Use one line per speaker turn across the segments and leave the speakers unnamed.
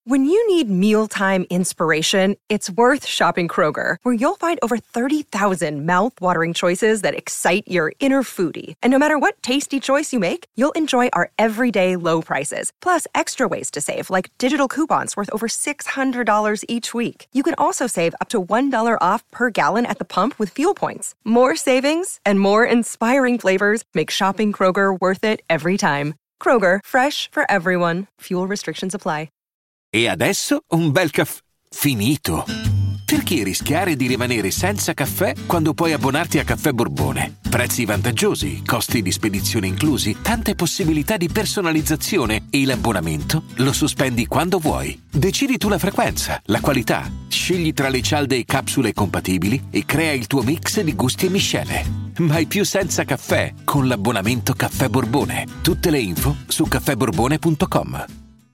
When you need mealtime inspiration, it's worth shopping Kroger, where you'll find over 30,000 mouth-watering choices that excite your inner foodie. And no matter what tasty choice you make, you'll enjoy our everyday low prices, plus extra ways to save, like digital coupons worth over $600 each week. You can also save up to $1 off per gallon at the pump with fuel points. More savings and more inspiring flavors make shopping Kroger worth it every time. Kroger, fresh for everyone. Fuel restrictions apply.
E adesso un bel caffè finito. Perché rischiare di rimanere senza caffè quando puoi abbonarti a Caffè Borbone? Prezzi vantaggiosi, costi di spedizione inclusi, tante possibilità di personalizzazione e l'abbonamento lo sospendi quando vuoi. Decidi tu la frequenza, la qualità, scegli tra le cialde e capsule compatibili e crea il tuo mix di gusti e miscele. Mai più senza caffè con l'abbonamento Caffè Borbone. Tutte le info su caffèborbone.com.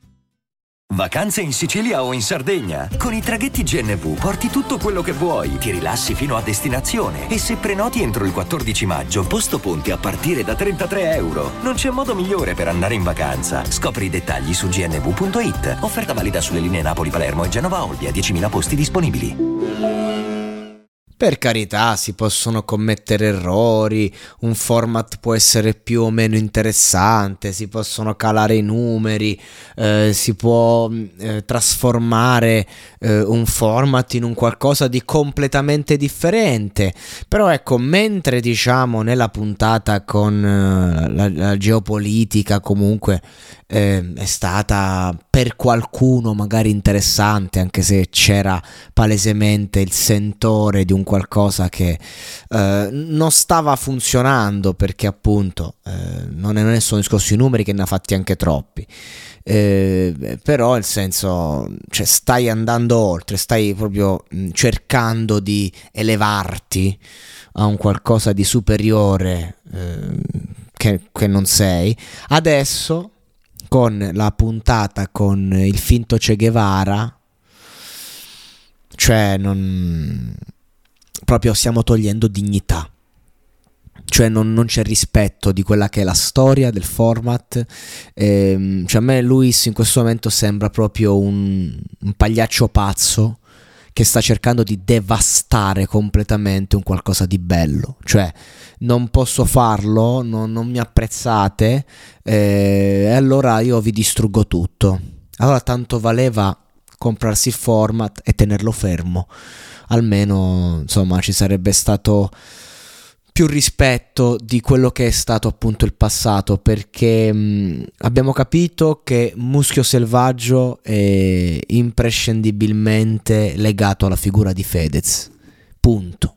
Vacanze in Sicilia o in Sardegna? Con i traghetti GNV porti tutto quello che vuoi, ti rilassi fino a destinazione e se prenoti entro il 14 maggio, posto ponti a partire da €33. Non c'è modo migliore per andare in vacanza. Scopri i dettagli su gnv.it. Offerta valida sulle linee Napoli-Palermo e Genova-Olbia, 10.000 posti disponibili.
Per carità, si possono commettere errori, un format può essere più o meno interessante, si possono calare i numeri, si può trasformare un format in un qualcosa di completamente differente. Però ecco, mentre diciamo nella puntata con la geopolitica comunque è stata per qualcuno magari interessante, anche se c'era palesemente il sentore di un qualcosa che non stava funzionando, perché appunto non sono discorsi numeri, che ne ha fatti anche troppi, però nel senso, cioè, stai andando oltre, stai proprio cercando di elevarti a un qualcosa di superiore che non sei. Adesso con la puntata con il finto Che Guevara, cioè non proprio stiamo togliendo dignità, cioè non c'è rispetto di quella che è la storia del format. Cioè a me Luis in questo momento sembra proprio un pagliaccio pazzo che sta cercando di devastare completamente un qualcosa di bello. Cioè non posso farlo, non mi apprezzate, e allora io vi distruggo tutto. Allora tanto valeva comprarsi il format e tenerlo fermo, almeno insomma ci sarebbe stato più rispetto di quello che è stato appunto il passato, perché abbiamo capito che Muschio Selvaggio è imprescindibilmente legato alla figura di Fedez, punto.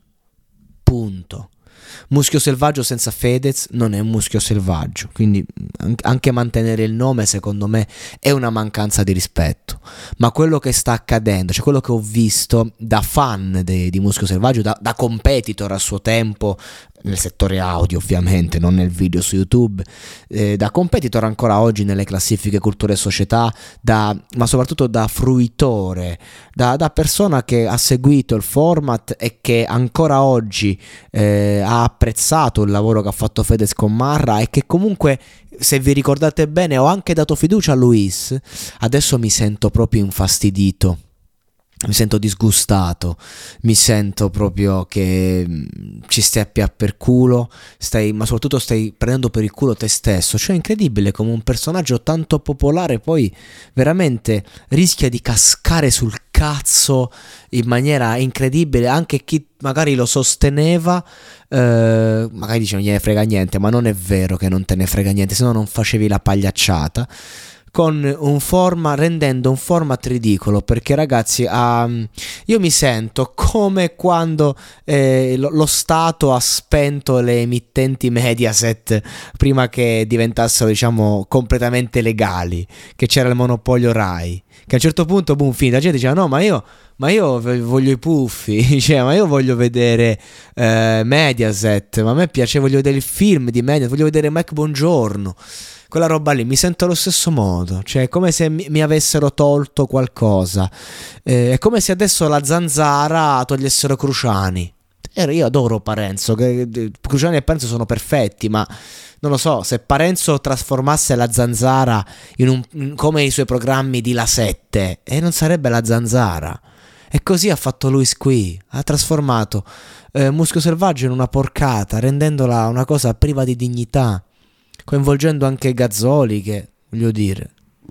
Muschio Selvaggio senza Fedez non è un muschio selvaggio, quindi anche mantenere il nome secondo me è una mancanza di rispetto. Ma quello che sta accadendo, cioè quello che ho visto da fan di Muschio Selvaggio, da competitor a suo tempo nel settore audio ovviamente, non nel video su YouTube, da competitor ancora oggi nelle classifiche cultura e società, ma soprattutto da fruitore, da persona che ha seguito il format e che ancora oggi ha apprezzato il lavoro che ha fatto Fedez con Marra, e che comunque, se vi ricordate bene, ho anche dato fiducia a Luis. Adesso mi sento proprio infastidito, mi sento disgustato, mi sento proprio che ci stai a pià per culo, ma soprattutto stai prendendo per il culo te stesso. Cioè è incredibile come un personaggio tanto popolare poi veramente rischia di cascare sul cazzo in maniera incredibile. Anche chi magari lo sosteneva magari dice non gliene frega niente, ma non è vero che non te ne frega niente, se no non facevi la pagliacciata con un format, rendendo un format ridicolo. Perché ragazzi, io mi sento come quando lo Stato ha spento le emittenti Mediaset prima che diventassero, diciamo, completamente legali, che c'era il monopolio Rai, che a un certo punto la gente diceva no, ma io voglio i puffi, cioè, ma io voglio vedere Mediaset, ma a me piace, voglio vedere il film di Mediaset, voglio vedere Mike Bongiorno, quella roba lì. Mi sento allo stesso modo, cioè è come se mi avessero tolto qualcosa, è come se adesso la Zanzara togliessero Cruciani. Io adoro Parenzo, Cruciani e Parenzo sono perfetti, ma non lo so, se Parenzo trasformasse la Zanzara come i suoi programmi di La 7, non sarebbe la Zanzara. E così ha fatto Luis qui, ha trasformato Muschio Selvaggio in una porcata, rendendola una cosa priva di dignità, coinvolgendo anche Gazzoli, che, voglio dire,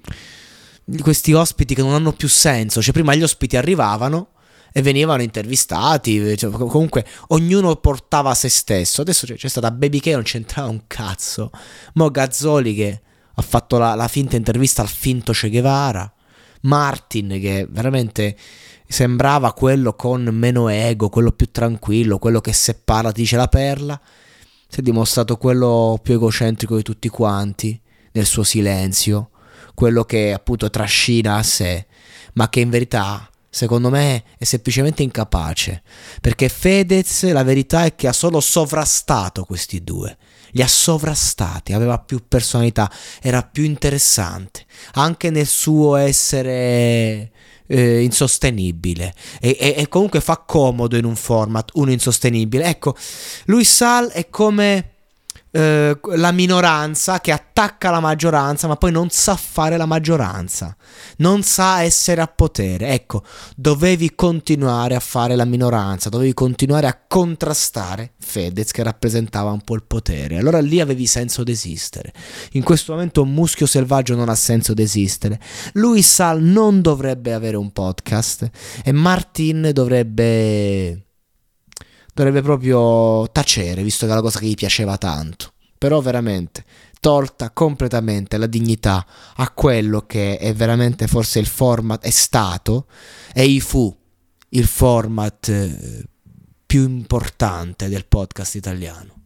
questi ospiti che non hanno più senso. Cioè, prima gli ospiti arrivavano e venivano intervistati, cioè, comunque ognuno portava se stesso. Adesso c'è stata Baby K, non c'entrava un cazzo. Mo Gazzoli che ha fatto la finta intervista al finto Che Guevara, Martin che veramente sembrava quello con meno ego, quello più tranquillo, quello che se parla ti dice la perla. Si è dimostrato quello più egocentrico di tutti quanti nel suo silenzio, quello che appunto trascina a sé, ma che in verità secondo me è semplicemente incapace, perché Fedez, la verità è che ha solo sovrastato questi due, li ha sovrastati, aveva più personalità, era più interessante anche nel suo essere insostenibile, e comunque fa comodo in un format uno insostenibile. Ecco, Luis Sal è come la minoranza che attacca la maggioranza, ma poi non sa fare la maggioranza, non sa essere a potere. Ecco, dovevi continuare a fare la minoranza, dovevi continuare a contrastare Fedez che rappresentava un po' il potere, allora lì avevi senso d'esistere. In questo momento Muschio Selvaggio non ha senso d'esistere, Luis Sal non dovrebbe avere un podcast e Martin dovrebbe proprio tacere, visto che è la cosa che gli piaceva tanto. Però veramente tolta completamente la dignità a quello che è veramente forse il format, è stato e fu il format più importante del podcast italiano.